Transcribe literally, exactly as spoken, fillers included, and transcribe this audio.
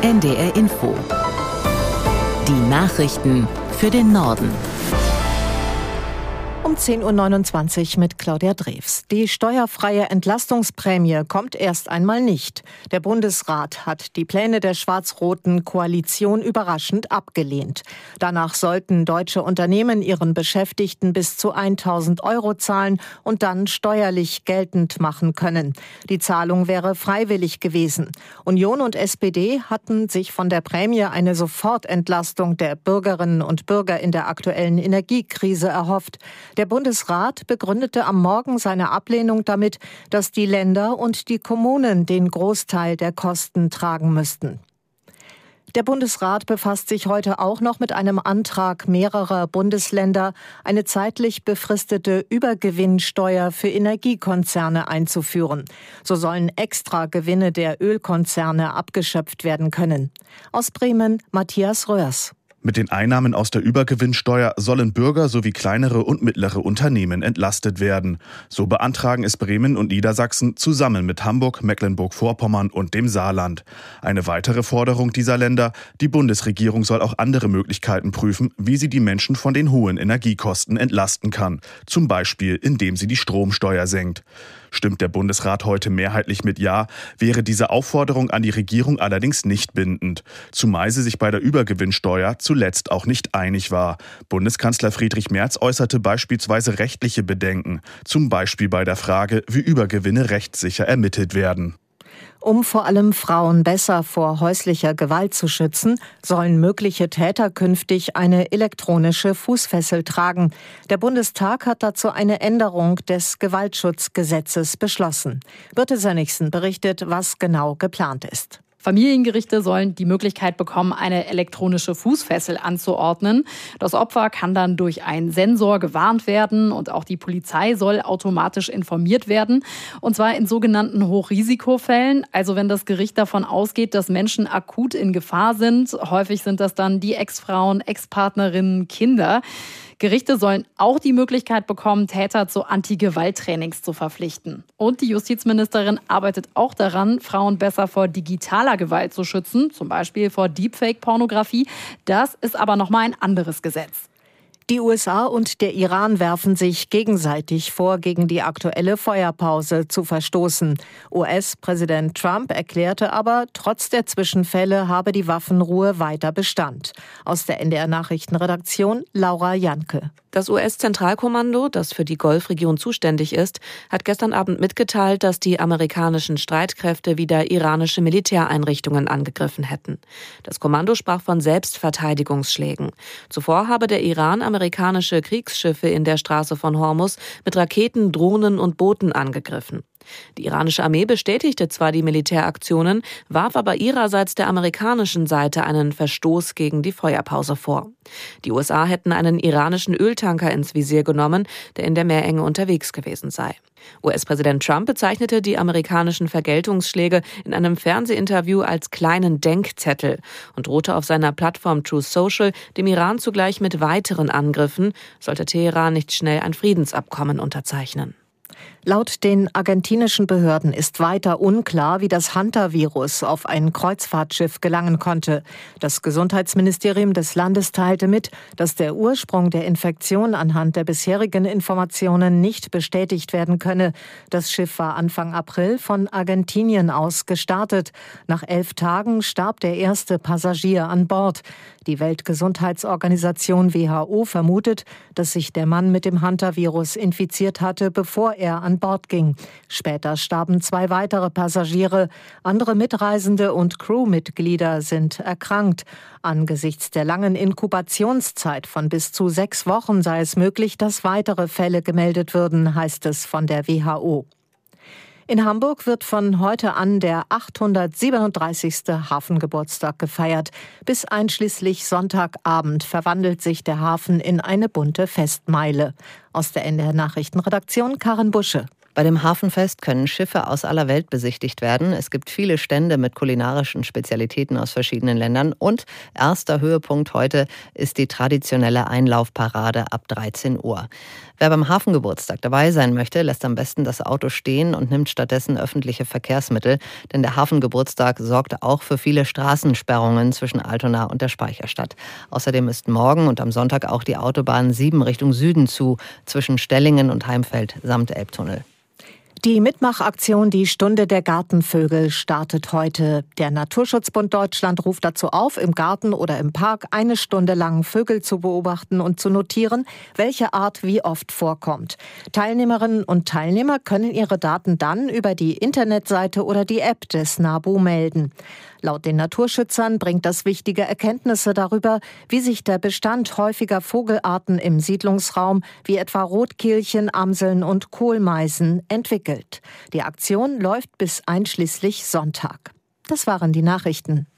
N D R Info. Die Nachrichten für den Norden. Um zehn Uhr neunundzwanzig mit Claudia Drews. Die steuerfreie Entlastungsprämie kommt erst einmal nicht. Der Bundesrat hat die Pläne der schwarz-roten Koalition überraschend abgelehnt. Danach sollten deutsche Unternehmen ihren Beschäftigten bis zu tausend Euro zahlen und dann steuerlich geltend machen können. Die Zahlung wäre freiwillig gewesen. Union und S P D hatten sich von der Prämie eine Sofortentlastung der Bürgerinnen und Bürger in der aktuellen Energiekrise erhofft. Der Bundesrat begründete am Morgen seine Ablehnung damit, dass die Länder und die Kommunen den Großteil der Kosten tragen müssten. Der Bundesrat befasst sich heute auch noch mit einem Antrag mehrerer Bundesländer, eine zeitlich befristete Übergewinnsteuer für Energiekonzerne einzuführen. So sollen Extragewinne der Ölkonzerne abgeschöpft werden können. Aus Bremen Matthias Röhrs. Mit den Einnahmen aus der Übergewinnsteuer sollen Bürger sowie kleinere und mittlere Unternehmen entlastet werden. So beantragen es Bremen und Niedersachsen zusammen mit Hamburg, Mecklenburg-Vorpommern und dem Saarland. Eine weitere Forderung dieser Länder: Die Bundesregierung soll auch andere Möglichkeiten prüfen, wie sie die Menschen von den hohen Energiekosten entlasten kann. Zum Beispiel, indem sie die Stromsteuer senkt. Stimmt der Bundesrat heute mehrheitlich mit Ja, wäre diese Aufforderung an die Regierung allerdings nicht bindend. Zumal sie sich bei der Übergewinnsteuer zuletzt auch nicht einig war. Bundeskanzler Friedrich Merz äußerte beispielsweise rechtliche Bedenken, zum Beispiel bei der Frage, wie Übergewinne rechtssicher ermittelt werden. Um vor allem Frauen besser vor häuslicher Gewalt zu schützen, sollen mögliche Täter künftig eine elektronische Fußfessel tragen. Der Bundestag hat dazu eine Änderung des Gewaltschutzgesetzes beschlossen. Birte Sönnigsen berichtet, was genau geplant ist. Familiengerichte sollen die Möglichkeit bekommen, eine elektronische Fußfessel anzuordnen. Das Opfer kann dann durch einen Sensor gewarnt werden und auch die Polizei soll automatisch informiert werden. Und zwar in sogenannten Hochrisikofällen, also wenn das Gericht davon ausgeht, dass Menschen akut in Gefahr sind. Häufig sind das dann die Ex-Frauen, Ex-Partnerinnen, Kinder. Gerichte sollen auch die Möglichkeit bekommen, Täter zu Anti-Gewalt-Trainings zu verpflichten. Und die Justizministerin arbeitet auch daran, Frauen besser vor digitaler Gewalt zu schützen, zum Beispiel vor Deepfake-Pornografie. Das ist aber nochmal ein anderes Gesetz. Die U S A und der Iran werfen sich gegenseitig vor, gegen die aktuelle Feuerpause zu verstoßen. U S-Präsident Trump erklärte aber, trotz der Zwischenfälle habe die Waffenruhe weiter Bestand. Aus der N D R-Nachrichtenredaktion Laura Janke. Das U S-Zentralkommando, das für die Golfregion zuständig ist, hat gestern Abend mitgeteilt, dass die amerikanischen Streitkräfte wieder iranische Militäreinrichtungen angegriffen hätten. Das Kommando sprach von Selbstverteidigungsschlägen. Zuvor habe der Iran amerikanische Kriegsschiffe in der Straße von Hormuz mit Raketen, Drohnen und Booten angegriffen. Die iranische Armee bestätigte zwar die Militäraktionen, warf aber ihrerseits der amerikanischen Seite einen Verstoß gegen die Feuerpause vor. Die U S A hätten einen iranischen Öltanker ins Visier genommen, der in der Meerenge unterwegs gewesen sei. U S-Präsident Trump bezeichnete die amerikanischen Vergeltungsschläge in einem Fernsehinterview als kleinen Denkzettel und drohte auf seiner Plattform Truth Social dem Iran zugleich mit weiteren Angriffen, sollte Teheran nicht schnell ein Friedensabkommen unterzeichnen. Laut den argentinischen Behörden ist weiter unklar, wie das Hunter-Virus auf ein Kreuzfahrtschiff gelangen konnte. Das Gesundheitsministerium des Landes teilte mit, dass der Ursprung der Infektion anhand der bisherigen Informationen nicht bestätigt werden könne. Das Schiff war Anfang April von Argentinien aus gestartet. Nach elf Tagen starb der erste Passagier an Bord. Die Weltgesundheitsorganisation W H O vermutet, dass sich der Mann mit dem Hunter-Virus infiziert hatte, bevor er an Bord ging. Später starben zwei weitere Passagiere. Andere Mitreisende und Crewmitglieder sind erkrankt. Angesichts der langen Inkubationszeit von bis zu sechs Wochen sei es möglich, dass weitere Fälle gemeldet würden, heißt es von der W H O. In Hamburg wird von heute an der achthundertsiebenunddreißigste Hafengeburtstag gefeiert. Bis einschließlich Sonntagabend verwandelt sich der Hafen in eine bunte Festmeile. Aus der N D R-Nachrichtenredaktion Karin Busche. Bei dem Hafenfest können Schiffe aus aller Welt besichtigt werden. Es gibt viele Stände mit kulinarischen Spezialitäten aus verschiedenen Ländern. Und erster Höhepunkt heute ist die traditionelle Einlaufparade ab dreizehn Uhr. Wer beim Hafengeburtstag dabei sein möchte, lässt am besten das Auto stehen und nimmt stattdessen öffentliche Verkehrsmittel. Denn der Hafengeburtstag sorgt auch für viele Straßensperrungen zwischen Altona und der Speicherstadt. Außerdem ist morgen und am Sonntag auch die Autobahn sieben Richtung Süden zu, zwischen Stellingen und Heimfeld samt Elbtunnel. Die Mitmachaktion Die Stunde der Gartenvögel startet heute. Der Naturschutzbund Deutschland ruft dazu auf, im Garten oder im Park eine Stunde lang Vögel zu beobachten und zu notieren, welche Art wie oft vorkommt. Teilnehmerinnen und Teilnehmer können ihre Daten dann über die Internetseite oder die App des NABU melden. Laut den Naturschützern bringt das wichtige Erkenntnisse darüber, wie sich der Bestand häufiger Vogelarten im Siedlungsraum, wie etwa Rotkehlchen, Amseln und Kohlmeisen, entwickelt. Die Aktion läuft bis einschließlich Sonntag. Das waren die Nachrichten.